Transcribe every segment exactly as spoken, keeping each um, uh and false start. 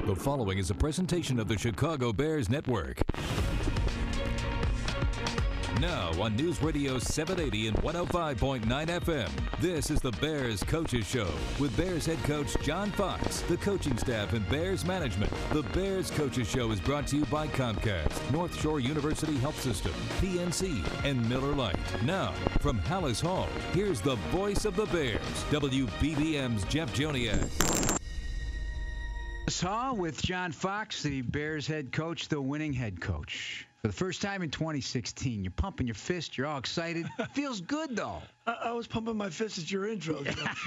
The following is a presentation of the Chicago Bears Network. Now on News Radio seven eighty and one oh five point nine F M, this is the Bears Coaches Show with Bears head coach John Fox, the coaching staff, and Bears management. The Bears Coaches Show is brought to you by Comcast, North Shore University Health System, P N C, and Miller Lite. Now, from Hallis Hall, here's the voice of the Bears, W B B M's Jeff Joniak. Hall with John Fox, the Bears head coach, the winning head coach. For the first time in twenty sixteen, you're pumping your fist. You're all excited. Feels good, though. I, I was pumping my fist at your intro.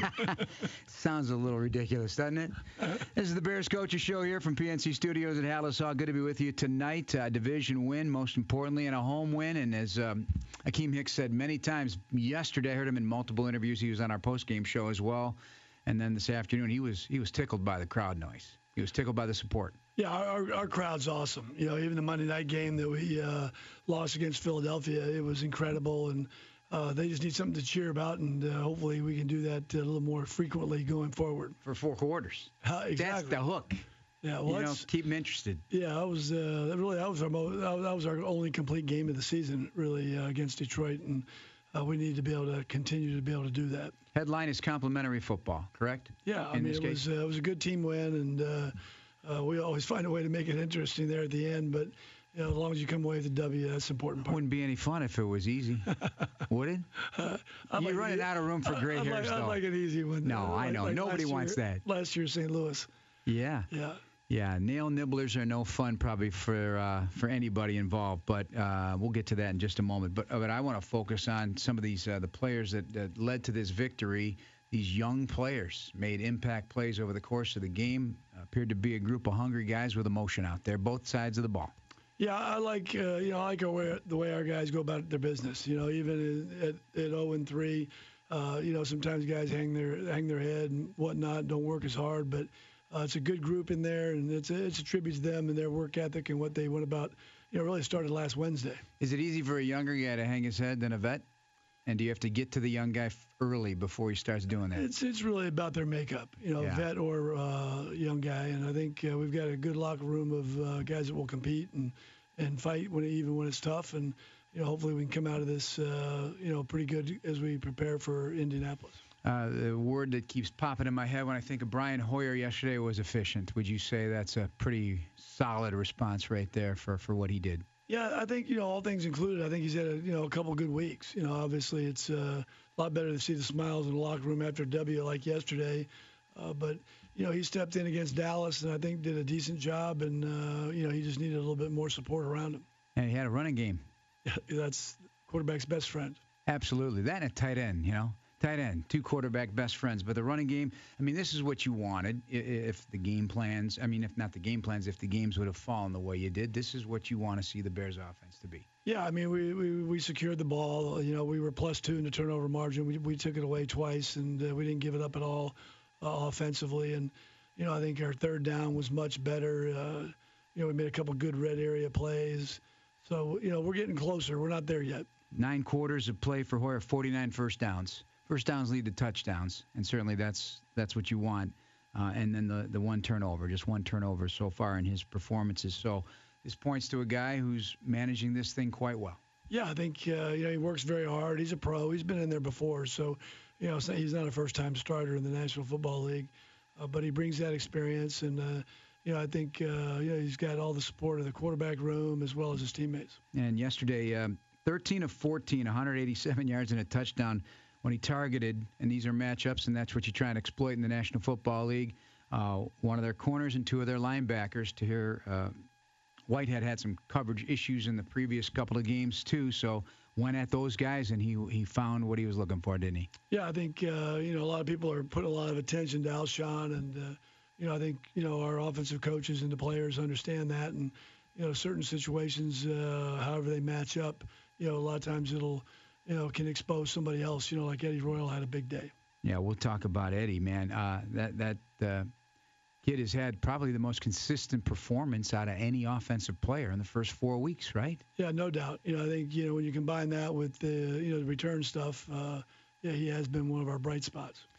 Sounds a little ridiculous, doesn't it? This is the Bears Coaches Show here from P N C Studios at Hallis Hall. Good to be with you tonight. Uh, division win, most importantly, and a home win. And as um, Akeem Hicks said many times yesterday, I heard him in multiple interviews. He was on our postgame show as well. And then this afternoon, he was he was tickled by the crowd noise. He was tickled by the support. Yeah, our, our crowd's awesome. You know, even the Monday night game that we uh, lost against Philadelphia, it was incredible, and uh, they just need something to cheer about, and uh, hopefully we can do that a little more frequently going forward. For four quarters. Uh, exactly. That's the hook. Yeah, well, you know, keep them interested. Yeah, that was uh, that really that was our mo- that was our only complete game of the season, really, uh, against Detroit, and uh, we need to be able to continue to be able to do that. Headline is complimentary football, correct? Yeah, I In mean this it case? was uh, it was a good team win, and uh, uh, we always find a way to make it interesting there at the end. But you know, as long as you come away with a W, that's the important part. Wouldn't be any fun if it was easy, would it? Uh, You're like running the, out of room for gray I'd hairs, like, though. I'd like an easy one. No, uh, I like, know. like Nobody last wants year, that. Last year, Saint Louis. Yeah. Yeah. Yeah, nail nibblers are no fun probably for uh, for anybody involved, but uh, we'll get to that in just a moment. But uh, but I want to focus on some of these uh, the players that, that led to this victory. These young players made impact plays over the course of the game. Appeared to be a group of hungry guys with emotion out there, both sides of the ball. Yeah, I like uh, you know I like our way, the way our guys go about their business. You know, even at at oh and three, uh, you know sometimes guys hang their hang their head and whatnot, don't work as hard, but. Uh, it's a good group in there, and it's a, it's a tribute to them and their work ethic and what they went about. You know, really started last Wednesday. Is it easy for a younger guy to hang his head than a vet? And do you have to get to the young guy early before he starts doing that? It's it's really about their makeup, you know, Yeah. vet or uh, young guy. And I think uh, we've got a good locker room of uh, guys that will compete and, and fight when even when it's tough. And you know, hopefully we can come out of this, uh, you know, pretty good as we prepare for Indianapolis. Uh, the word that keeps popping in my head when I think of Brian Hoyer yesterday was efficient. Would you say that's a pretty solid response right there for, for what he did? Yeah, I think, you know, all things included, I think he's had, a, you know, a couple good weeks. You know, obviously it's uh, a lot better to see the smiles in the locker room after a W like yesterday. Uh, but, you know, he stepped in against Dallas and I think did a decent job. And, uh, you know, he just needed a little bit more support around him. And he had a running game. Yeah, that's quarterback's best friend. Absolutely. That and a tight end, you know. Tight end, two quarterback best friends. But the running game, I mean, this is what you wanted if the game plans, I mean, if not the game plans, if the games would have fallen the way you did, this is what you want to see the Bears offense to be. Yeah, I mean, we, we, we secured the ball. You know, we were plus two in the turnover margin. We, we took it away twice, and uh, we didn't give it up at all uh, offensively. And, you know, I think our third down was much better. Uh, you know, we made a couple good red area plays. So, you know, we're getting closer. We're not there yet. Nine quarters of play for Hoyer, forty-nine first downs. First downs lead to touchdowns, and certainly that's that's what you want. Uh, and then the, the one turnover, just one turnover so far in his performances. So this points to a guy who's managing this thing quite well. Yeah, I think uh, you know he works very hard. He's a pro. He's been in there before, so you know he's not a first-time starter in the National Football League, uh, but he brings that experience, and uh, you know I think uh, you know he's got all the support of the quarterback room as well as his teammates. And yesterday, um, thirteen of fourteen, one hundred eighty-seven yards and a touchdown. When he targeted, and these are matchups, and that's what you try and exploit in the National Football League, uh, one of their corners and two of their linebackers. To hear uh, Whitehead had some coverage issues in the previous couple of games, too, so went at those guys, and he he found what he was looking for, didn't he? Yeah, I think, uh, you know, a lot of people are putting a lot of attention to Alshon, and, uh, you know, I think, you know, our offensive coaches and the players understand that, and, you know, certain situations, uh, however they match up, you know, a lot of times it'll – you know, can expose somebody else, you know, like Eddie Royal had a big day. Yeah, we'll talk about Eddie, man. Uh, that that uh, kid has had probably the most consistent performance out of any offensive player in the first four weeks, right? Yeah, no doubt. You know, I think, you know, when you combine that with the, you know, the return stuff, uh, yeah, he has been one of our bright spots.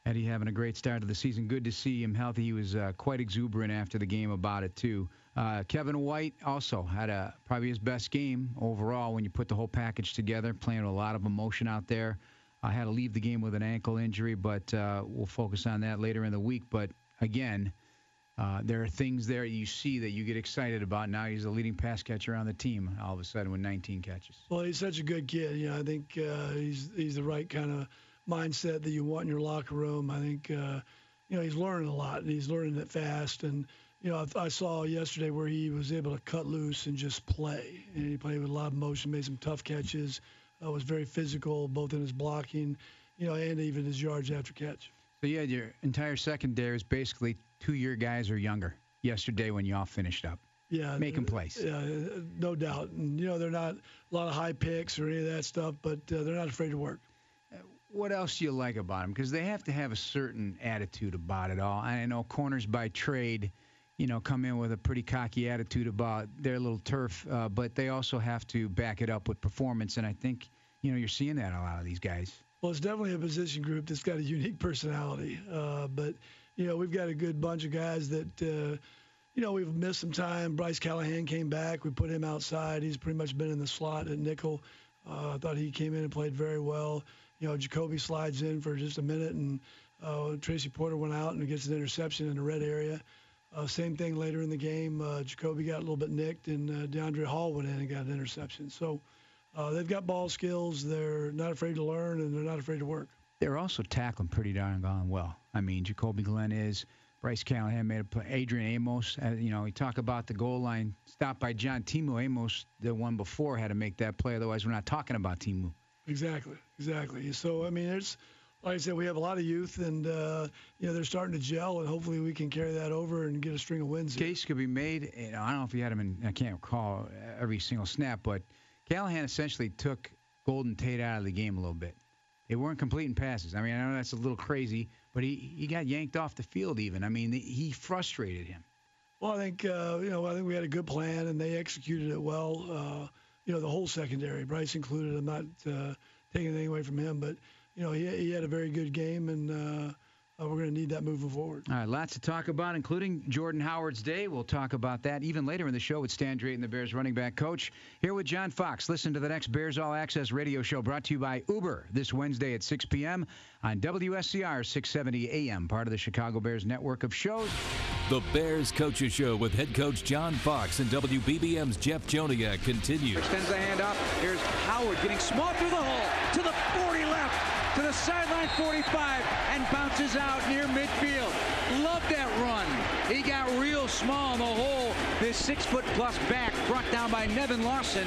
Eddie having a great start to the season. Good to see him healthy. He was uh, quite exuberant after the game about it, too. Uh, Kevin White also had a probably his best game overall when you put the whole package together, playing with a lot of emotion out there. I uh, had to leave the game with an ankle injury, but uh, we'll focus on that later in the week. But, again, uh, there are things there you see that you get excited about. Now he's the leading pass catcher on the team all of a sudden with nineteen catches. Well, he's such a good kid. You know, I think uh, he's he's the right kind of mindset that you want in your locker room. I think, uh, you know, he's learning a lot, and he's learning it fast. And, you know, I, I saw yesterday where he was able to cut loose and just play. And he played with a lot of motion, made some tough catches, uh, was very physical, both in his blocking, you know, and even his yards after catch. So you had your entire secondary was basically two-year guys or younger yesterday when you all finished up. Yeah, making plays. Yeah, no doubt. And, you know, they're not a lot of high picks or any of that stuff, but uh, they're not afraid to work. What else do you like about them? Because they have to have a certain attitude about it all. I know corners by trade, you know, come in with a pretty cocky attitude about their little turf, uh, but they also have to back it up with performance. And I think, you know, you're seeing that in a lot of these guys. Well, it's definitely a position group that's got a unique personality. Uh, but, you know, we've got a good bunch of guys that, uh, you know, we've missed some time. Bryce Callahan came back. We put him outside. He's pretty much been in the slot at nickel. Uh, I thought he came in and played very well. You know, Jacoby slides in for just a minute, and uh, Tracy Porter went out and gets an interception in the red area. Uh, same thing later in the game. Uh, Jacoby got a little bit nicked, and uh, DeAndre Hall went in and got an interception. So uh, they've got ball skills. They're not afraid to learn, and they're not afraid to work. They're also tackling pretty darn gone well. I mean, Jacoby Glenn is. Bryce Callahan made a play. Adrian Amos, uh, you know, we talk about the goal line stopped by John Timu. Amos, the one before, had to make that play. Otherwise, we're not talking about Timu. Exactly, exactly. So, I mean, there's, like I said, we have a lot of youth, and, uh, you know, they're starting to gel, and hopefully we can carry that over and get a string of wins. Case could be made, you know, I don't know if you had him in, I can't recall every single snap, but Callahan essentially took Golden Tate out of the game a little bit. They weren't completing passes. I mean, I know that's a little crazy, but he, he got yanked off the field even. I mean, he frustrated him. Well, I think, uh, you know, I think we had a good plan, and they executed it well. Uh, you know, the whole secondary, Bryce included. I'm not uh, taking anything away from him, but, you know, he, he had a very good game, and uh, uh, we're going to need that moving forward. All right, lots to talk about, including Jordan Howard's day. We'll talk about that even later in the show with Stan Drayton, the Bears running back coach. Here with John Fox. Listen to the next Bears All Access radio show brought to you by Uber this Wednesday at six p.m. on W S C R six seventy A M, part of the Chicago Bears network of shows. The Bears Coaches Show with head coach John Fox and W B B M's Jeff Joniak continues. Extends the hand up. Here's Howard getting small through the hole to the forty left, to the sideline forty-five, and bounces out near midfield. Love that run. He got real small in the hole. This six-foot-plus back brought down by Nevin Lawson.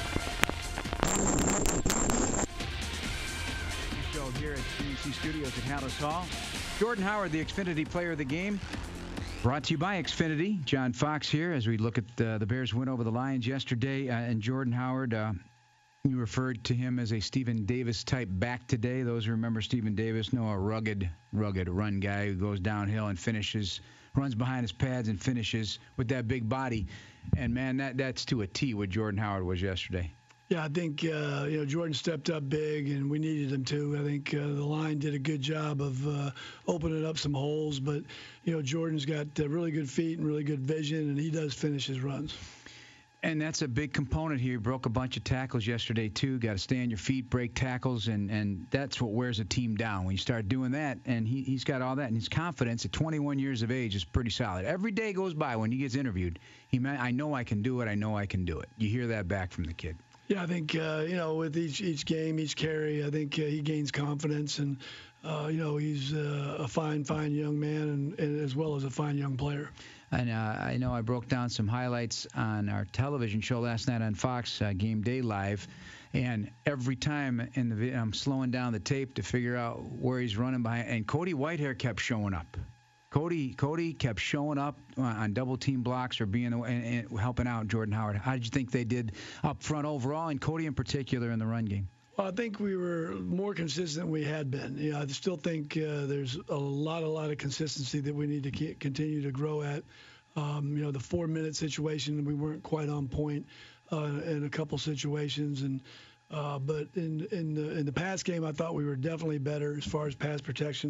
Show here at P N C Studios at Hallis Hall. Jordan Howard, the Xfinity Player of the Game. Brought to you by Xfinity. John Fox here as we look at uh, the Bears win over the Lions yesterday. Uh, and Jordan Howard, uh, you referred to him as a Stephen Davis-type back today. Those who remember Stephen Davis know a rugged, rugged run guy who goes downhill and finishes, runs behind his pads and finishes with that big body. And, man, that that's to a T what Jordan Howard was yesterday. Yeah, I think, uh, you know, Jordan stepped up big, and we needed him to. I think uh, the line did a good job of uh, opening up some holes. But, you know, Jordan's got uh, really good feet and really good vision, and he does finish his runs. And that's a big component here. He broke a bunch of tackles yesterday, too. Got to stay on your feet, break tackles, and, and that's what wears a team down. When you start doing that, and he, he's got all that, and his confidence at twenty-one years of age is pretty solid. Every day goes by when he gets interviewed, he meant, I know I can do it, I know I can do it. You hear that back from the kid. Yeah, I think, uh, you know, with each each game, each carry, I think uh, he gains confidence. And, uh, you know, he's uh, a fine, fine young man and, and as well as a fine young player. And uh, I know I broke down some highlights on our television show last night on Fox, uh, Game Day Live. And every time in the video, I'm slowing down the tape to figure out where he's running behind. And Cody Whitehair kept showing up. Cody Cody kept showing up on double team blocks or being and, and helping out Jordan Howard. How did you think they did up front overall, and Cody in particular in the run game? Well, I think we were more consistent than we had been. You know, I still think uh, there's a lot, a lot of consistency that we need to ke- continue to grow at. Um, you know, the four-minute situation, we weren't quite on point uh, in a couple situations, and uh, but in in the in the pass game, I thought we were definitely better as far as pass protection.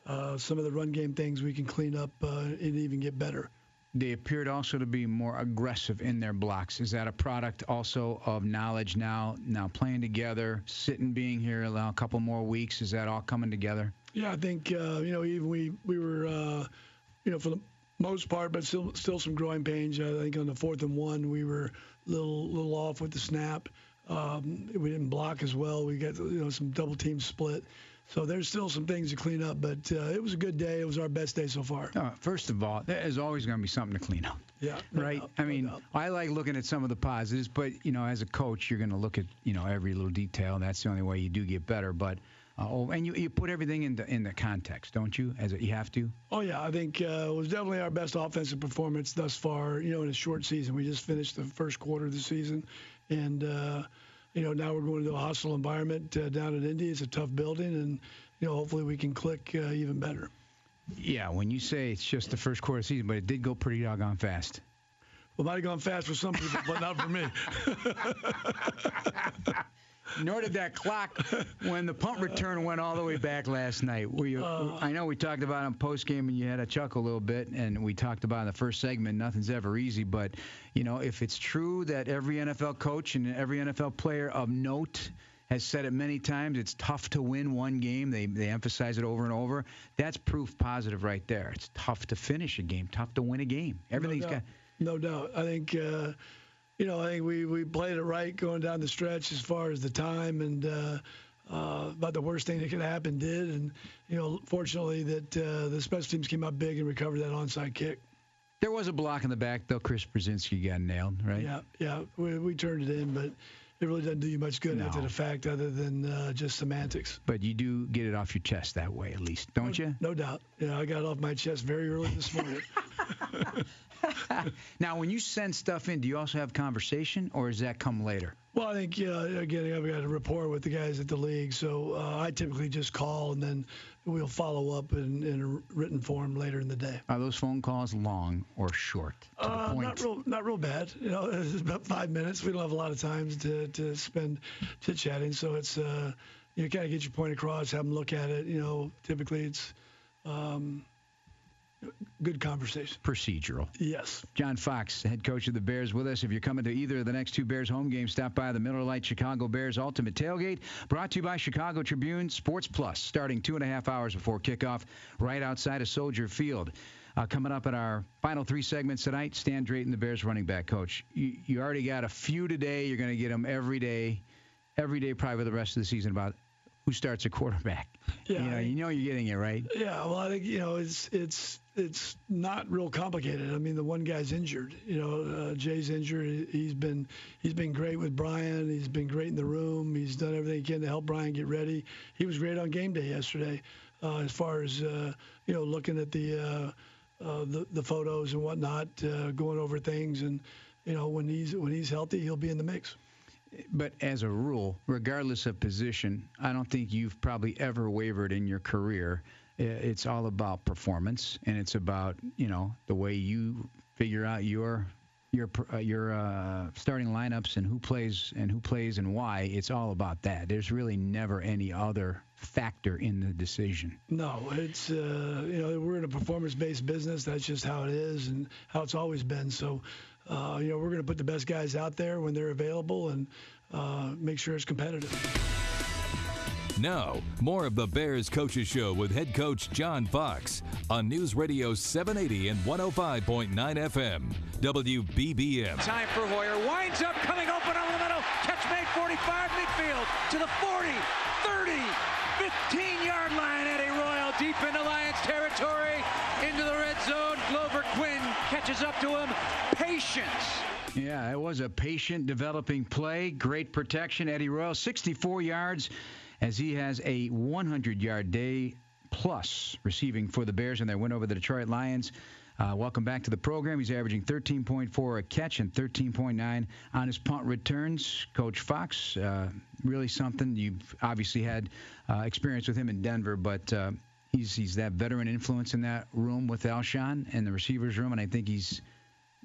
uh, some of the run game things we can clean up uh, and even get better. They appeared also to be more aggressive in their blocks. Is that a product also of knowledge now, now playing together, sitting, being here a couple more weeks? Is that all coming together? Yeah, I think, uh, you know, even we, we were, uh, you know, for the most part, but still still some growing pains. I think on the fourth and one, we were a little, little off with the snap. Um, we didn't block as well. We got, you know, some double team split. So there's still some things to clean up, but uh, it was a good day. It was our best day so far. Uh, first of all, there's always going to be something to clean up. Yeah. No right? doubt, I no mean, doubt. I like looking at some of the positives, but, you know, as a coach, you're going to look at, you know, every little detail, and that's the only way you do get better. But, uh, oh, and you, you put everything in the, in the context, don't you, as a, you have to? Oh, yeah. I think uh, it was definitely our best offensive performance thus far, you know, in a short season. We just finished the first quarter of the season, and, uh, you know, now we're going to a hostile environment uh, down at Indy. It's a tough building, and, you know, hopefully we can click uh, even better. Yeah, when you say it's just the first quarter of the season, but it did go pretty doggone fast. Well, it might have gone fast for some people, but not for me. Nor did that clock when the punt return went all the way back last night. Were you, Uh, I know we talked about it on postgame and you had a chuckle a little bit, and we talked about in the first segment, nothing's ever easy. But, you know, if it's true that every N F L coach and every N F L player of note has said it many times, it's tough to win one game. They they emphasize it over and over. That's proof positive right there. It's tough to finish a game, tough to win a game. Everything's no got. doubt. No doubt. I think, uh, you know, I think we, we played it right going down the stretch as far as the time, and uh, uh, about the worst thing that could happen did. And, you know, fortunately that uh, the special teams came out big and recovered that onside kick. There was a block in the back, though. Chris Brzezinski got nailed, right? Yeah, yeah. We, we turned it in, but it really doesn't do you much good No. after the fact other than uh, just semantics. But you do get it off your chest that way, at least, don't you? No doubt. Yeah, I got it off my chest very early this morning. Now, when you send stuff in, do you also have conversation, or does that come later? Well, I think, uh, again, I've got a rapport with the guys at the league, so uh, I typically just call, and then we'll follow up in, in a written form later in the day. Are those phone calls long or short? To Uh, the point? not real, not real bad. You know, it's about five minutes. We don't have a lot of time to, to spend chit chatting, so it's uh, you kind of get your point across, have them look at it. You know, typically it's um, good conversation. Procedural. Yes. John Fox, head coach of the Bears, with us. If you're coming to either of the next two Bears home games, stop by the Miller Lite Chicago Bears Ultimate Tailgate, brought to you by Chicago Tribune Sports Plus, starting two and a half hours before kickoff, right outside of Soldier Field. Uh, coming up in our final three segments tonight, Stan Drayton, the Bears running back coach. You, you already got a few today. You're going to get them every day, every day probably the rest of the season about who starts a quarterback. Yeah, you know, I- you know you're getting it, right? Yeah, well, I think, you know, it's it's it's not real complicated. I mean, the one guy's injured. You know, uh, Jay's injured. He- He's been he's been great with Brian. He's been great in the room. He's done everything he can to help Brian get ready. He was great on game day yesterday, uh, as far as uh, you know, looking at the, uh, uh, the the photos and whatnot, uh, going over things, and you know, when he's when he's healthy, he'll be in the mix. But as a rule, regardless of position, I don't think you've probably ever wavered in your career. I- It's all about performance, and it's about, you know, the way you figure out your your uh, your uh, starting lineups and who plays and who plays and why. It's all about that. There's really never any other factor in the decision. No, it's uh, you know, we're in a performance-based business. That's just how it is and how it's always been. So, uh, you know, we're going to put the best guys out there when they're available and uh, make sure it's competitive. Now, more of the Bears Coaches Show with head coach John Fox on News Radio seven eighty and one oh five point nine F M, W B B M. Time for Hoyer. Winds up, coming open over the middle. Catch made, forty-five, midfield to the forty, thirty, fifteen-yard line. Eddie Royal deep into Lions territory, into the red zone. Glover Quinn catches up to him. Patience. Yeah, it was a patient developing play. Great protection. Eddie Royal, sixty-four yards, as he has a hundred-yard day plus receiving for the Bears in their win over the Detroit Lions. Uh, welcome back to the program. He's averaging thirteen point four a catch and thirteen point nine on his punt returns. Coach Fox, uh, really something. You've obviously had uh, experience with him in Denver, but uh, he's he's that veteran influence in that room with Alshon and the receivers room, and I think he's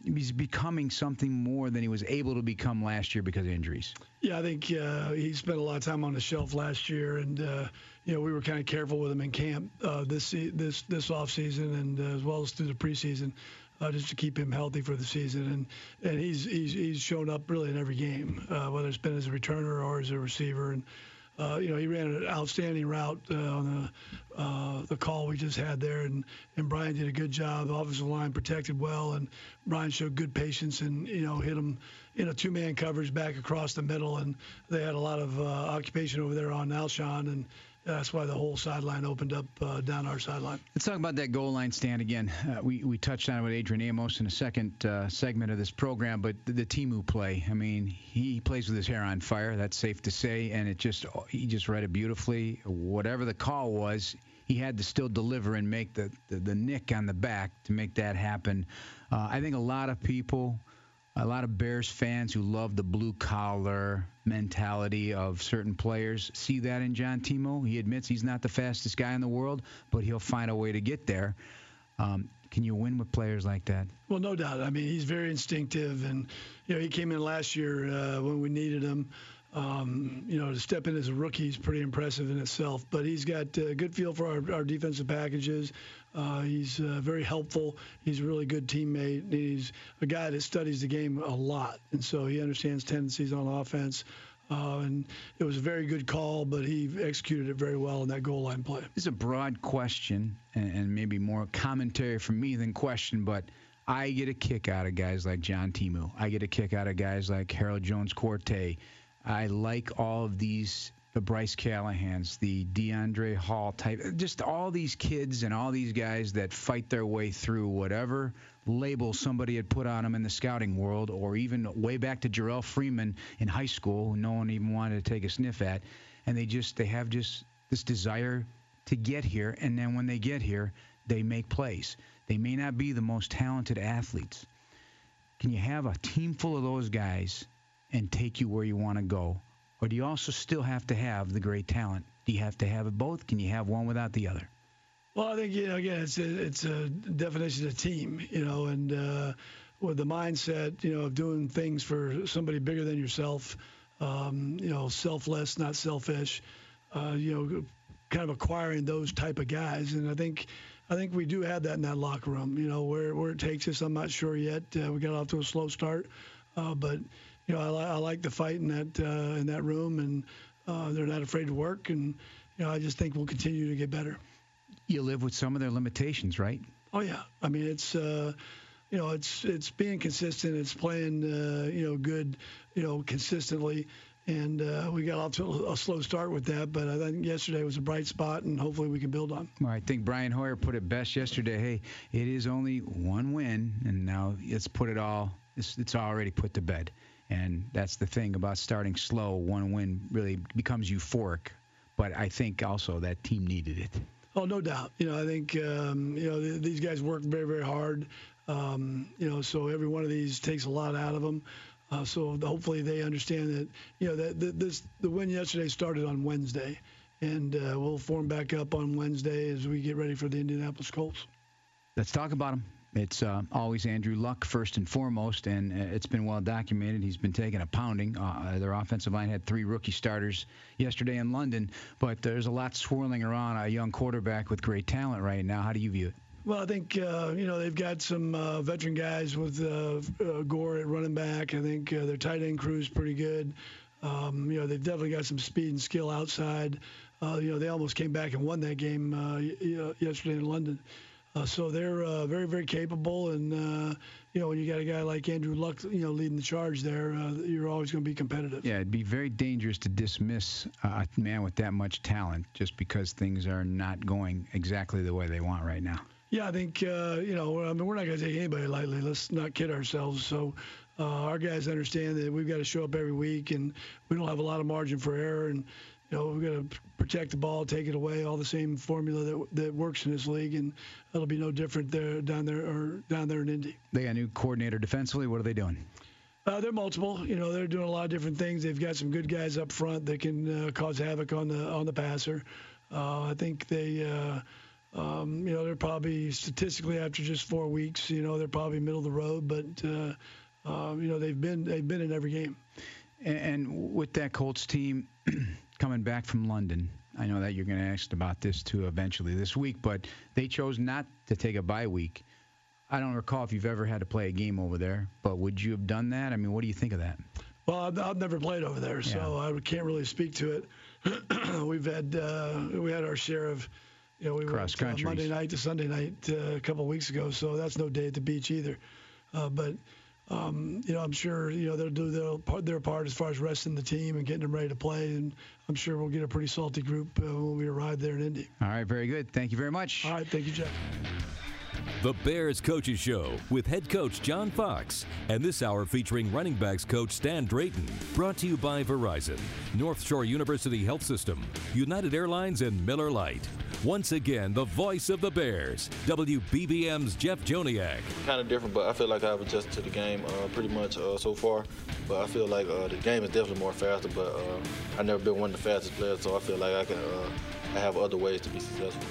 he's becoming something more than he was able to become last year because of injuries. Yeah, I think uh, he spent a lot of time on the shelf last year, and uh, you know we were kind of careful with him in camp uh, this this this off season, and uh, as well as through the preseason, uh, just to keep him healthy for the season. And and he's he's he's shown up really in every game, uh, whether it's been as a returner or as a receiver. And Uh, you know, he ran an outstanding route uh, on the uh, the call we just had there, and, and Brian did a good job. The offensive line protected well, and Brian showed good patience and, you know, hit him in a two-man coverage back across the middle, and they had a lot of uh, occupation over there on Alshon, and that's why the whole sideline opened up uh, down our sideline. Let's talk about that goal line stand again. Uh, we, we touched on it with Adrian Amos in the second uh, segment of this program, but the, the Timu play, I mean, he plays with his hair on fire. That's safe to say, and it just he just read it beautifully. Whatever the call was, he had to still deliver and make the, the, the nick on the back to make that happen. Uh, I think a lot of people, a lot of Bears fans who love the blue-collar mentality of certain players see that in John Timu. He admits he's not the fastest guy in the world, but he'll find a way to get there. Um, can you win with players like that? Well, no doubt. I mean, he's very instinctive, and you know, he came in last year uh, when we needed him. Um, you know, to step in as a rookie is pretty impressive in itself. But he's got a good feel for our, our defensive packages. Uh, he's uh, very helpful. He's a really good teammate. He's a guy that studies the game a lot, and so he understands tendencies on offense. Uh, and it was a very good call, but he executed it very well in that goal line play. It's a broad question, and, and maybe more commentary from me than question, but I get a kick out of guys like John Timu. I get a kick out of guys like Harold Jones-Corte. I like all of these, the Bryce Callahans, the DeAndre Hall type, just all these kids and all these guys that fight their way through whatever label somebody had put on them in the scouting world, or even way back to Jarrell Freeman in high school, who no one even wanted to take a sniff at. And they just, they have just this desire to get here, and then when they get here, they make plays. They may not be the most talented athletes. Can you have a team full of those guys and take you where you want to go? Or do you also still have to have the great talent? Do you have to have it both? Can you have one without the other? Well, I think, you know, again, it's a, it's a definition of team, you know, and uh, with the mindset, you know, of doing things for somebody bigger than yourself, um, you know, selfless, not selfish, uh, you know, kind of acquiring those type of guys. And I think I think we do have that in that locker room, you know, where, where it takes us, I'm not sure yet. Uh, we got off to a slow start, uh, but you know, I, li- I like the fight in that uh, in that room, and uh, they're not afraid to work, and you know, I just think we'll continue to get better. You live with some of their limitations, right? Oh yeah, I mean it's uh, you know it's it's being consistent, it's playing uh, you know good, you know consistently, and uh, we got off to a slow start with that, but I think yesterday was a bright spot, and hopefully we can build on. Well, I think Brian Hoyer put it best yesterday. Hey, it is only one win, and now let's put it all. It's, it's already put to bed. And that's the thing about starting slow. One win really becomes euphoric. But I think also that team needed it. Oh, no doubt. You know, I think, um, you know, th- these guys work very, very hard. Um, you know, so every one of these takes a lot out of them. Uh, so hopefully they understand that, you know, that, that this the win yesterday started on Wednesday. And uh, we'll form back up on Wednesday as we get ready for the Indianapolis Colts. Let's talk about them. It's uh, always Andrew Luck first and foremost, and uh, it's been well documented. He's been taking a pounding. Uh, their offensive line had three rookie starters yesterday in London, but there's a lot swirling around a young quarterback with great talent right now. How do you view it? Well, I think, uh, you know, they've got some uh, veteran guys with uh, uh, Gore at running back. I think uh, their tight end crew is pretty good. Um, you know, they've definitely got some speed and skill outside. Uh, you know, they almost came back and won that game uh, y- yesterday in London. Uh, so they're uh, very, very capable, and uh, you know, when you got a guy like Andrew Luck, you know, leading the charge there, uh, you're always going to be competitive. Yeah, it'd be very dangerous to dismiss a man with that much talent just because things are not going exactly the way they want right now. Yeah, I think uh, you know, I mean, we're not going to take anybody lightly. Let's not kid ourselves. So uh, our guys understand that we've got to show up every week, and we don't have a lot of margin for error, and you know, we've got to protect the ball, take it away, all the same formula that that works in this league, and it'll be no different there down there or down there in Indy. They got a new coordinator defensively. What are they doing? Uh, they're multiple. You know, they're doing a lot of different things. They've got some good guys up front that can uh, cause havoc on the on the passer. Uh, I think they, uh, Um, you know, they're probably statistically after just four weeks, you know, they're probably middle of the road, but uh, uh, you know, they've been they've been in every game. And, and with that Colts team coming back from London, I know that you're going to ask about this too eventually this week, but they chose not to take a bye week. I don't recall if you've ever had to play a game over there, but would you have done that? I mean, what do you think of that? Well, I've, I've never played over there, so yeah. I can't really speak to it. We've had uh, we had our share of, you know, we cross went uh, Monday night to Sunday night uh, a couple of weeks ago, so that's no day at the beach either. Uh, but um, you know, I'm sure you know they'll do their part, their part as far as resting the team and getting them ready to play, and I'm sure we'll get a pretty salty group uh, when we arrive there in Indy. All right, very good. Thank you very much. All right, thank you, Jeff. The Bears Coaches Show with head coach John Fox, and this hour featuring running backs coach Stan Drayton. Brought to you by Verizon, North Shore University Health System, United Airlines, and Miller Lite. Once again, the voice of the Bears, W B B M's Jeff Joniak. Kind of different, but I feel like I've adjusted to the game uh, pretty much uh, so far. But I feel like uh, the game is definitely more faster, but uh, I've never been one of the fastest players, so I feel like I can uh, I have other ways to be successful.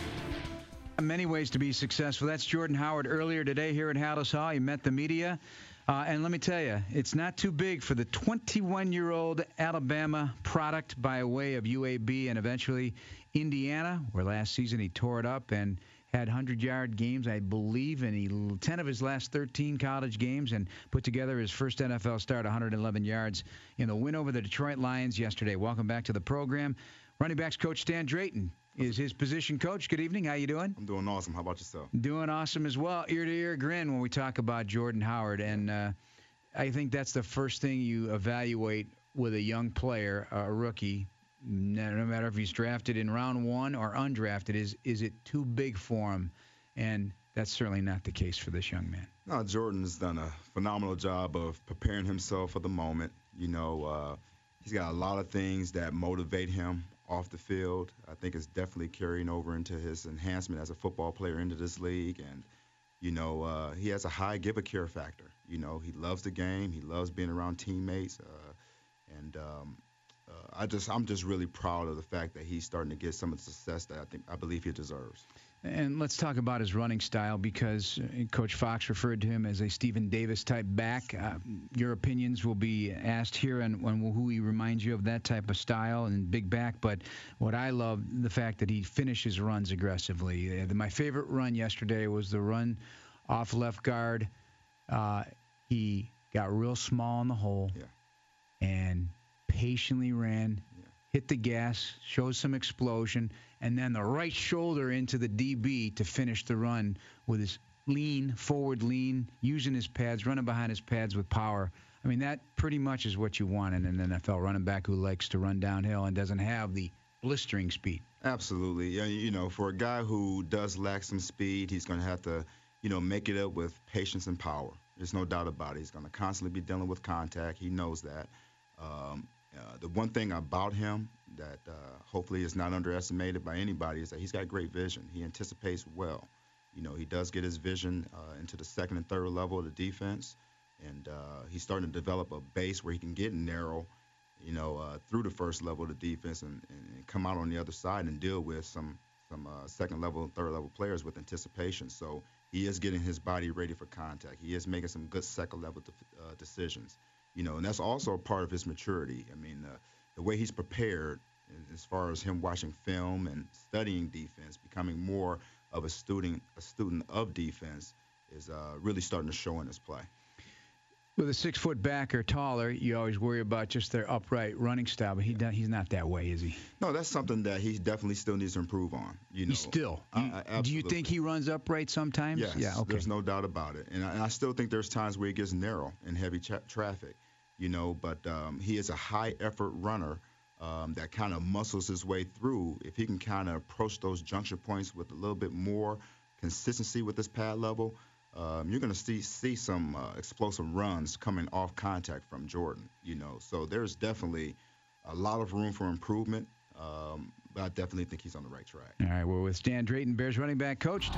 Many ways to be successful. That's Jordan Howard earlier today here at Hallis Hall. He met the media. Uh, and let me tell you, it's not too big for the twenty-one-year-old Alabama product by way of U A B and eventually Indiana, where last season he tore it up and had hundred-yard games, I believe, in he, ten of his last thirteen college games, and put together his first N F L start, one hundred eleven yards, in the win over the Detroit Lions yesterday. Welcome back to the program. Running backs coach Stan Drayton is his position coach. Good evening. How you doing? I'm doing awesome. How about yourself? Doing awesome as well. Ear-to-ear grin when we talk about Jordan Howard. And uh, I think that's the first thing you evaluate with a young player, a rookie, no, no matter if he's drafted in round one or undrafted, is is it too big for him? And that's certainly not the case for this young man. No, Jordan's done a phenomenal job of preparing himself for the moment. You know, uh, he's got a lot of things that motivate him off the field. I think it's definitely carrying over into his enhancement as a football player into this league. And, you know, uh, he has a high give-a-care factor. You know, he loves the game. He loves being around teammates. Uh, and um, uh, I just, I'm just really proud of the fact that he's starting to get some of the success that I think, I believe he deserves. And let's talk about his running style, because Coach Fox referred to him as a Stephen Davis-type back. Uh, your opinions will be asked here on, on who he reminds you of that type of style and big back. But what I love, the fact that he finishes runs aggressively. Uh, my favorite run yesterday was the run off left guard. Uh, he got real small in the hole yeah. and patiently ran, yeah. hit the gas, showed some explosion, and then the right shoulder into the D B to finish the run with his lean, forward lean, using his pads, running behind his pads with power. I mean, that pretty much is what you want in an N F L running back who likes to run downhill and doesn't have the blistering speed. Absolutely. Yeah, you know, for a guy who does lack some speed, he's going to have to, you know, make it up with patience and power. There's no doubt about it. He's going to constantly be dealing with contact. He knows that. Um, uh, the one thing about him that uh, hopefully is not underestimated by anybody is that he's got great vision. He anticipates well. You know, he does get his vision uh, into the second and third level of the defense, and uh, he's starting to develop a base where he can get narrow, you know, uh, through the first level of the defense and, and come out on the other side and deal with some some uh, second level and third level players with anticipation. So he is getting his body ready for contact. He is making some good second level de- uh, decisions, you know, and that's also a part of his maturity. I mean, uh, the way he's prepared as far as him watching film and studying defense, becoming more of a student, a student of defense, is uh, really starting to show in his play. With a six-foot back or taller, you always worry about just their upright running style, but he yeah. he's not that way, is he? No, that's something that he definitely still needs to improve on. You know, he still. I, I, absolutely. Do you think he runs upright sometimes? Yes, yeah, okay. There's no doubt about it. And I, and I still think there's times where he gets narrow in heavy tra- traffic, you know, but um, he is a high-effort runner um, that kind of muscles his way through. If he can kind of approach those junction points with a little bit more consistency with his pad level, Um, you're going to see see some uh, explosive runs coming off contact from Jordan, you know. So there's definitely a lot of room for improvement, um, but I definitely think he's on the right track. All right, we're with Stan Drayton, Bears running back coach.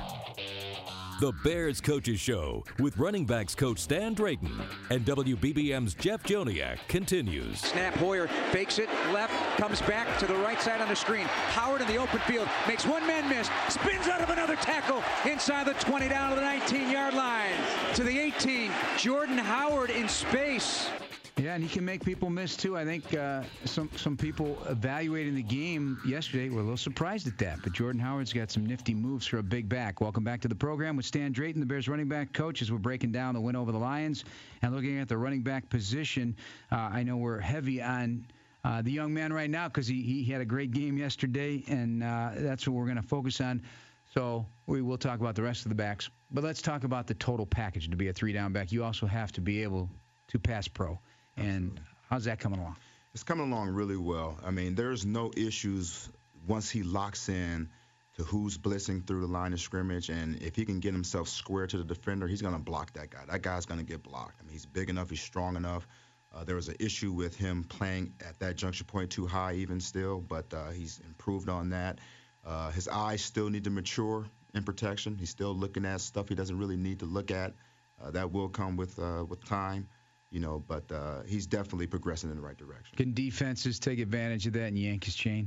The Bears Coaches Show with running backs coach Stan Drayton and W B B M's Jeff Joniak continues. Snap, Hoyer fakes it, left, comes back to the right side on the screen. Howard in the open field, makes one man miss, spins out of another tackle inside the twenty, down to the nineteen-yard line. To the eighteen, Jordan Howard in space. Yeah, and he can make people miss, too. I think uh, some some people evaluating the game yesterday were a little surprised at that. But Jordan Howard's got some nifty moves for a big back. Welcome back to the program with Stan Drayton, the Bears running back coach, as we're breaking down the win over the Lions and looking at the running back position. Uh, I know we're heavy on uh, the young man right now because he, he had a great game yesterday, and uh, that's what we're going to focus on. So we will talk about the rest of the backs. But let's talk about the total package to be a three-down back. You also have to be able to pass pro. And how's that coming along? It's coming along really well. I mean, there's no issues once he locks in to who's blitzing through the line of scrimmage. And if he can get himself square to the defender, he's going to block that guy. That guy's going to get blocked. I mean, he's big enough. He's strong enough. Uh, there was an issue with him playing at that junction point too high even still, but uh, he's improved on that. Uh, his eyes still need to mature in protection. He's still looking at stuff he doesn't really need to look at. Uh, that will come with uh, with time. You know, but uh, he's definitely progressing in the right direction. Can defenses take advantage of that and yank his chain?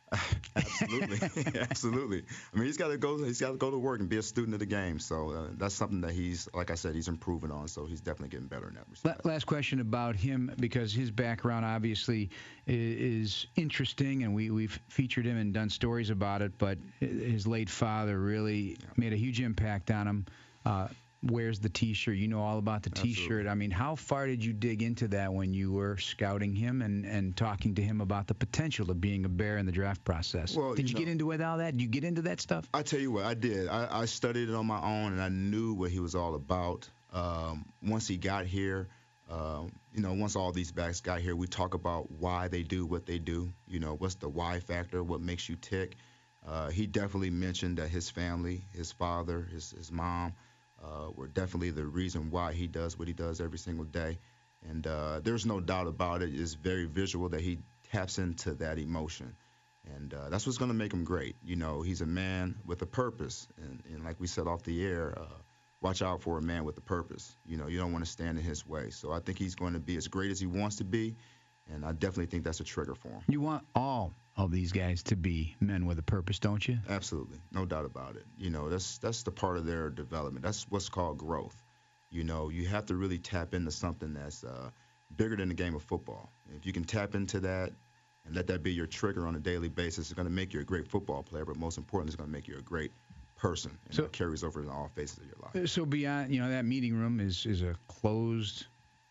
Absolutely, absolutely. I mean, he's got to go. He's got to go to work and be a student of the game. So uh, that's something that he's, like I said, he's improving on. So he's definitely getting better in that respect. Last question about him, because his background obviously is interesting, and we we've featured him and done stories about it. But his late father really yeah. made a huge impact on him. Uh, wears the T-shirt. You know all about the T-shirt. Absolutely. I mean, how far did you dig into that when you were scouting him and, and talking to him about the potential of being a Bear in the draft process? Well, did you, you know, get into it, all that? Did you get into that stuff? I tell you what, I did. I, I studied it on my own, and I knew what he was all about. Um, once he got here, uh, you know, once all these backs got here, we talk about why they do what they do. You know, what's the why factor, what makes you tick. Uh, he definitely mentioned that his family, his father, his, his mom, Uh, were definitely the reason why he does what he does every single day. And uh, there's no doubt about it. It's very visual that he taps into that emotion. And uh, that's what's going to make him great. You know, he's a man with a purpose. And, and like we said off the air, uh, watch out for a man with a purpose. You know, you don't want to stand in his way. So I think he's going to be as great as he wants to be. And I definitely think that's a trigger for him. You want all of these guys to be men with a purpose, don't you? Absolutely. No doubt about it. You know, that's that's the part of their development. That's what's called growth. You know, you have to really tap into something that's uh, bigger than the game of football. If you can tap into that and let that be your trigger on a daily basis, it's going to make you a great football player, but most importantly, it's going to make you a great person. And so, it carries over in all phases of your life. So beyond, you know, that meeting room is, is a closed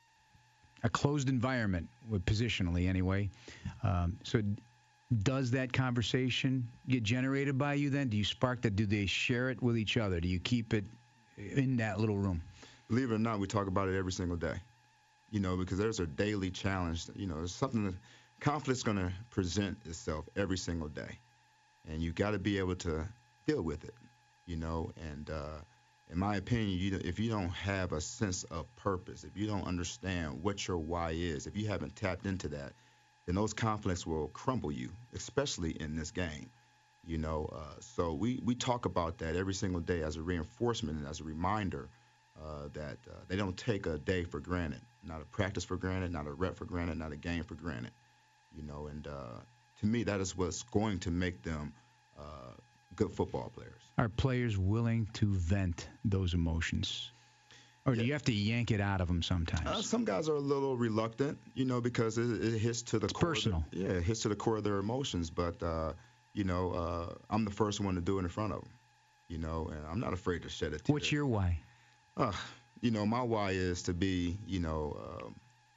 a closed environment, positionally anyway. Um, so does that conversation get generated by you then? Do you spark that? Do they share it with each other? Do you keep it in that little room? Believe it or not, we talk about it every single day. You know, because there's a daily challenge. You know, there's something that conflict's going to present itself every single day. And you got to be able to deal with it, you know, and uh, in my opinion, you, if you don't have a sense of purpose, if you don't understand what your why is, if you haven't tapped into that, then those conflicts will crumble you, especially in this game. You know, uh, so we, we talk about that every single day as a reinforcement and as a reminder uh, that uh, they don't take a day for granted, not a practice for granted, not a rep for granted, not a game for granted. You know, and uh, to me, that is what's going to make them uh, good football players. Are players willing to vent those emotions? Or do yeah. you have to yank it out of them sometimes? Uh, some guys are a little reluctant, you know, because it, it hits to the it's core. Personal. Of the, yeah, it hits to the core of their emotions. But, uh, you know, uh, I'm the first one to do it in front of them, you know, and I'm not afraid to shed a tear. What's your why? Uh, you know, my why is to be, you know, uh,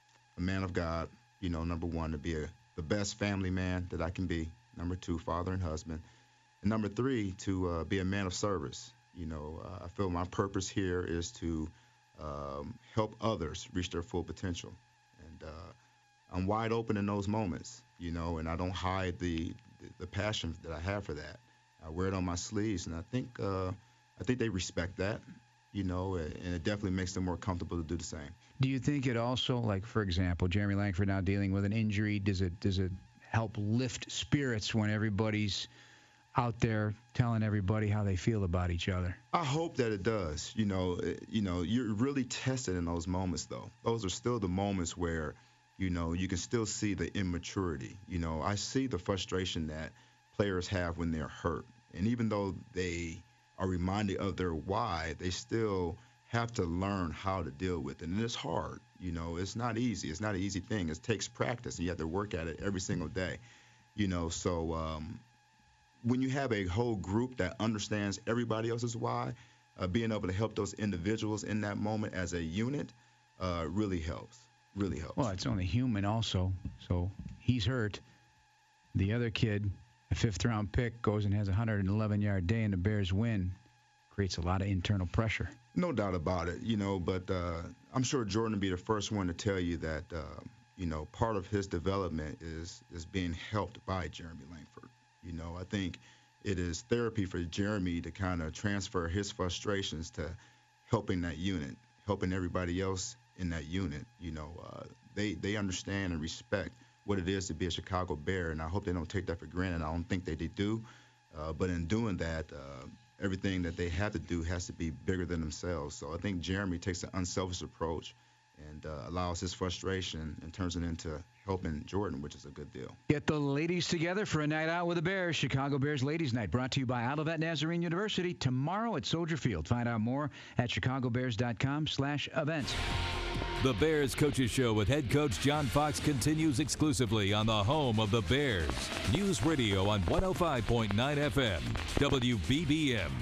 a man of God, you know, number one, to be a, the best family man that I can be. Number two, father and husband. And number three, to uh, be a man of service. You know, uh, I feel my purpose here is to um, help others reach their full potential. And uh, I'm wide open in those moments, you know, and I don't hide the, the, the passion that I have for that. I wear it on my sleeves, and I think uh, I think they respect that, you know, and it definitely makes them more comfortable to do the same. Do you think it also, like, for example, Jeremy Langford now dealing with an injury, does it does it help lift spirits when everybody's out there telling everybody how they feel about each other? I hope that it does. You know, it, you know, you're really tested in those moments, though. Those are still the moments where, you know, you can still see the immaturity. You know, I see the frustration that players have when they're hurt. And even though they are reminded of their why, they still have to learn how to deal with it. And it's hard. You know, it's not easy. It's not an easy thing. It takes practice, and you have to work at it every single day. You know, so um, when you have a whole group that understands everybody else's why, uh, being able to help those individuals in that moment as a unit uh, really helps. Really helps. Well, it's only human also. So he's hurt. The other kid, a fifth-round pick, goes and has a one hundred eleven yard day, and the Bears win. Creates a lot of internal pressure. No doubt about it, you know, but uh, I'm sure Jordan will be the first one to tell you that, uh, you know, part of his development is is being helped by Jeremy Langford. You know, I think it is therapy for Jeremy to kind of transfer his frustrations to helping that unit, helping everybody else in that unit. You know, uh, they, they understand and respect what it is to be a Chicago Bear, and I hope they don't take that for granted. I don't think they, they do. Uh, but in doing that, uh, everything that they have to do has to be bigger than themselves. So I think Jeremy takes an unselfish approach and uh, allows his frustration and turns it into helping Jordan, which is a good deal. Get the ladies together for a night out with the Bears. Chicago Bears Ladies Night, brought to you by Olivet Nazarene University, tomorrow at Soldier Field. Find out more at chicago bears dot com slash events. The Bears Coaches Show with head coach John Fox continues exclusively on the home of the Bears. News Radio on one oh five point nine F M, W B B M.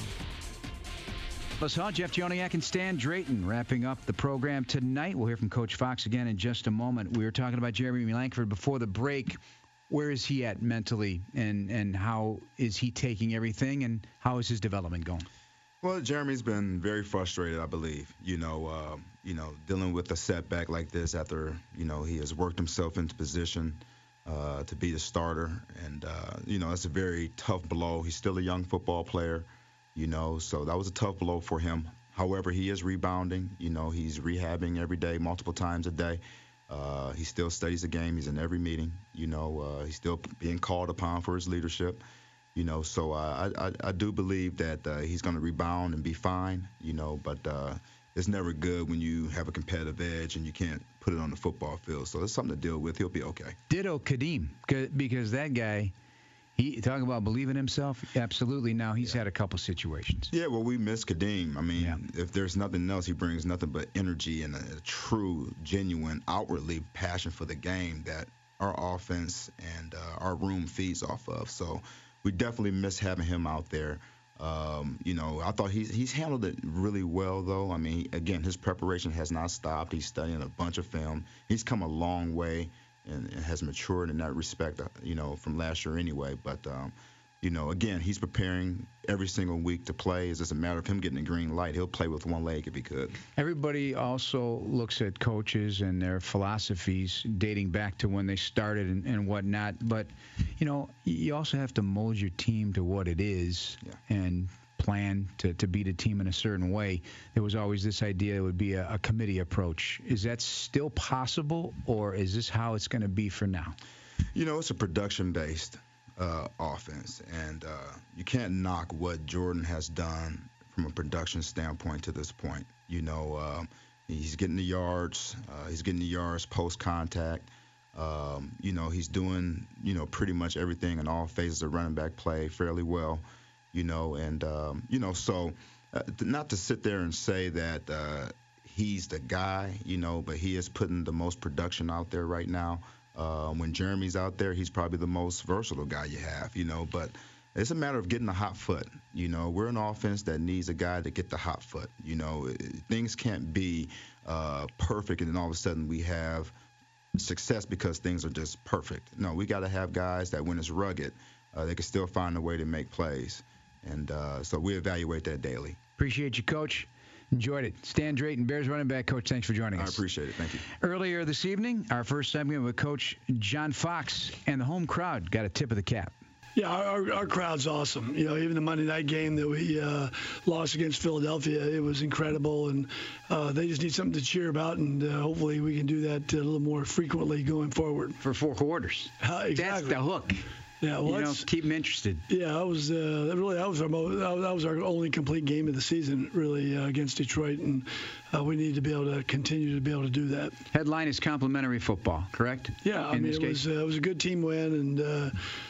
Let's saw Jeff Joniak and Stan Drayton wrapping up the program tonight. We'll hear from Coach Fox again in just a moment. We were talking about Jeremy Langford before the break. Where is he at mentally, and, and how is he taking everything, and how is his development going? Well, Jeremy's been very frustrated, I believe, you know, uh, you know, dealing with a setback like this after, you know, he has worked himself into position uh, to be the starter. And, uh, you know, it's a very tough blow. He's still a young football player, you know, so that was a tough blow for him. However, he is rebounding. You know, he's rehabbing every day, multiple times a day. Uh, he still studies the game. He's in every meeting. You know, uh, he's still being called upon for his leadership. You know, so uh, I, I I do believe that uh, he's going to rebound and be fine, you know, but uh, it's never good when you have a competitive edge and you can't put it on the football field. So it's something to deal with. He'll be okay. Ditto Kadeem, because that guy, he talking about believing himself, absolutely. Now he's yeah. had a couple situations. Yeah, well, we miss Kadeem. I mean, yeah. if there's nothing else, he brings nothing but energy and a, a true, genuine, outwardly passion for the game that our offense and uh, our room feeds off of. So we definitely miss having him out there. Um, you know, I thought he's he's handled it really well, though. I mean, again, his preparation has not stopped. He's studying a bunch of film. He's come a long way and, and has matured in that respect, you know, from last year anyway. But, um, you know, again, he's preparing every single week to play. It's just a matter of him getting a green light. He'll play with one leg if he could. Everybody also looks at coaches and their philosophies dating back to when they started and, and whatnot. But, you know, you also have to mold your team to what it is yeah. and plan to, to beat a team in a certain way. There was always this idea it would be a, a committee approach. Is that still possible, or is this how it's going to be for now? You know, it's a production-based Uh, offense, and uh, you can't knock what Jordan has done from a production standpoint to this point. You know, uh, he's getting the yards, uh, he's getting the yards post-contact. Um, you know, he's doing, you know, pretty much everything in all phases of running back play fairly well, you know, and, um, you know, so uh, not to sit there and say that uh, he's the guy, you know, but he is putting the most production out there right now. Uh, when Jeremy's out there, he's probably the most versatile guy you have, you know. But it's a matter of getting the hot foot. You know, we're an offense that needs a guy to get the hot foot. You know, it, things can't be uh, perfect and then all of a sudden we have success because things are just perfect. No, we got to have guys that when it's rugged, uh, they can still find a way to make plays. And uh, so we evaluate that daily. Appreciate you, Coach. Enjoyed it. Stan Drayton, Bears running back coach, thanks for joining us. I appreciate it. Thank you. Earlier this evening, our first segment with Coach John Fox, and the home crowd got a tip of the cap. Yeah, our, our crowd's awesome. You know, even the Monday night game that we uh, lost against Philadelphia, it was incredible, and uh, they just need something to cheer about, and uh, hopefully we can do that a little more frequently going forward. For four quarters. Uh, exactly. That's the hook. Yeah, well, you know, keep them interested. Yeah, that was uh, really that was our mo- that was our only complete game of the season, really, uh, against Detroit, and uh, we need to be able to continue to be able to do that. Headline is complimentary football, correct? Yeah, I In mean this it case? was uh, it was a good team win, and uh,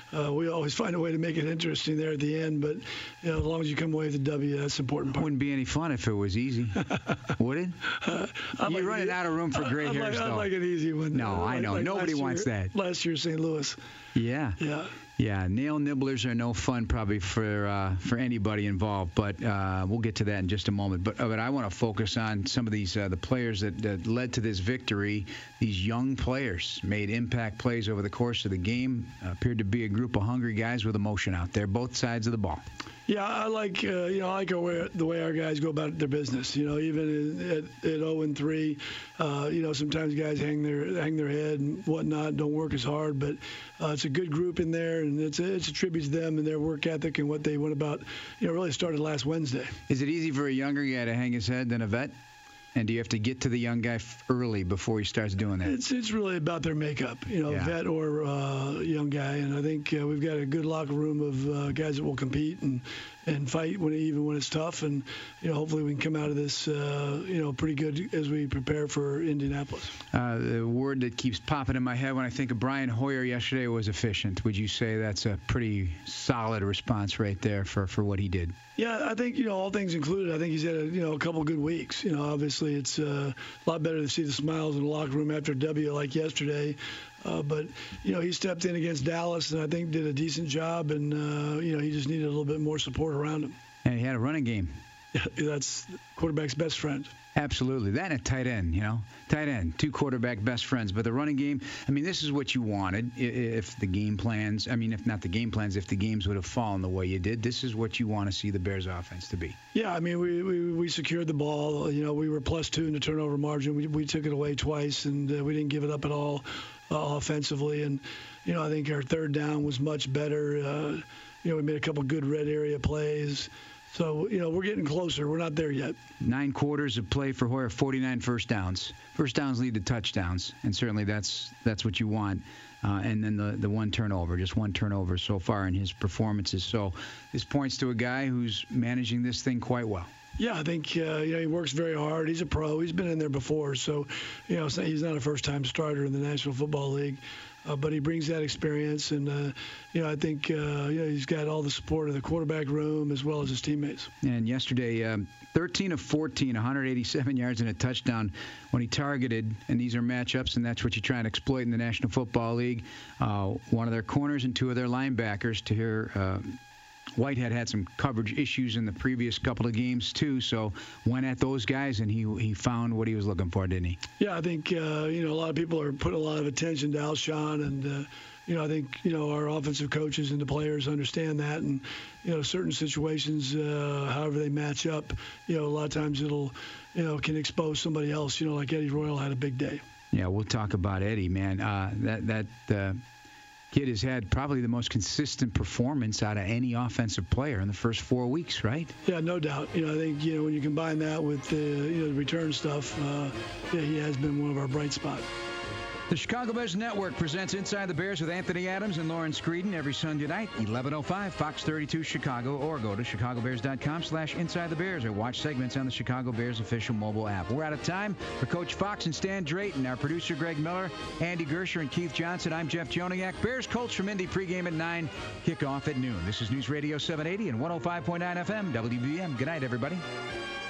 uh, we always find a way to make it interesting there at the end. But you know, as long as you come away with a W, that's the important part. Wouldn't be any fun if it was easy, would it? Uh, You're like running it, out of room for gray I'd hairs, like, though. I'd like an easy one. No, uh, I like, know. like Nobody last wants year, that. Last year, Saint Louis. Yeah. Yeah. Yeah, nail nibblers are no fun probably for uh, for anybody involved, but uh, we'll get to that in just a moment. But, uh, but I want to focus on some of these uh, the players that, that led to this victory. These young players made impact plays over the course of the game. Uh, appeared to be a group of hungry guys with emotion out there, both sides of the ball. Yeah, I like uh, you know I like our way, the way our guys go about their business. You know, even at, at oh and three, uh, you know sometimes guys hang their hang their head and whatnot, don't work as hard. But uh, it's a good group in there, and it's a, it's a tribute to them and their work ethic and what they went about. You know, really started last Wednesday. Is it easy for a younger guy to hang his head than a vet? And do you have to get to the young guy f- early before he starts doing that? It's it's really about their makeup, you know, Yeah. vet or uh, young guy. And I think uh, we've got a good locker room of uh, guys that will compete and, and fight when even when it's tough. And you know, hopefully we can come out of this, uh, you know, pretty good as we prepare for Indianapolis. Uh, the word that keeps popping in my head when I think of Brian Hoyer yesterday was efficient. Would you say that's a pretty solid response right there for, for what he did? Yeah, I think, you know, all things included, I think he's had a, you know, a couple good weeks. You know, obviously it's uh, a lot better to see the smiles in the locker room after a W like yesterday. Uh, but, you know, he stepped in against Dallas and I think did a decent job. And, uh, you know, he just needed a little bit more support around him. And he had a running game. Yeah, that's the quarterback's best friend. Absolutely. That and a tight end, you know. Tight end, two quarterback best friends. But the running game, I mean, this is what you wanted i- if the game plans, I mean, if not the game plans, if the games would have fallen the way you did, this is what you want to see the Bears offense to be. Yeah, I mean, we, we, we secured the ball. You know, we were plus two in the turnover margin. We, we took it away twice, and uh, we didn't give it up at all uh, offensively. And, you know, I think our third down was much better. Uh, you know, we made a couple good red area plays. So, you know, we're getting closer. We're not there yet. Nine quarters of play for Hoyer, forty-nine first downs. First downs lead to touchdowns, and certainly that's that's what you want. Uh, and then the, the one turnover, just one turnover so far in his performances. So this points to a guy who's managing this thing quite well. Yeah, I think uh, you know he works very hard. He's a pro. He's been in there before, so you know he's not a first-time starter in the National Football League, uh, but he brings that experience, and uh, you know I think uh, you know he's got all the support of the quarterback room as well as his teammates. And yesterday, um, thirteen of fourteen, one hundred eighty-seven yards and a touchdown when he targeted. And these are matchups, and that's what you try and exploit in the National Football League. Uh, one of their corners and two of their linebackers. To hear. Uh, Whitehead had some coverage issues in the previous couple of games, too, so went at those guys, and he he found what he was looking for, didn't he? Yeah, I think, uh, you know, a lot of people are putting a lot of attention to Alshon, and, uh, you know, I think, you know, our offensive coaches and the players understand that, and, you know, certain situations, uh, however they match up, you know, a lot of times it'll, you know, can expose somebody else, you know, like Eddie Royal had a big day. Yeah, we'll talk about Eddie, man. Uh, that, that, uh, kid has had probably the most consistent performance out of any offensive player in the first four weeks, right? Yeah, no doubt. You know, I think, you know, when you combine that with the, you know, the return stuff, uh, yeah, he has been one of our bright spots. The Chicago Bears Network presents Inside the Bears with Anthony Adams and Lauren Screeden every Sunday night, eleven oh five, Fox thirty-two Chicago, or go to chicago bears dot com slash inside the bears or watch segments on the Chicago Bears official mobile app. We're out of time. For Coach Fox and Stan Drayton, our producer Greg Miller, Andy Gersher, and Keith Johnson, I'm Jeff Joniak. Bears Colts from Indy pregame at nine, kickoff at noon. This is News Radio seven eighty and one oh five point nine F M, W B M. Good night, everybody.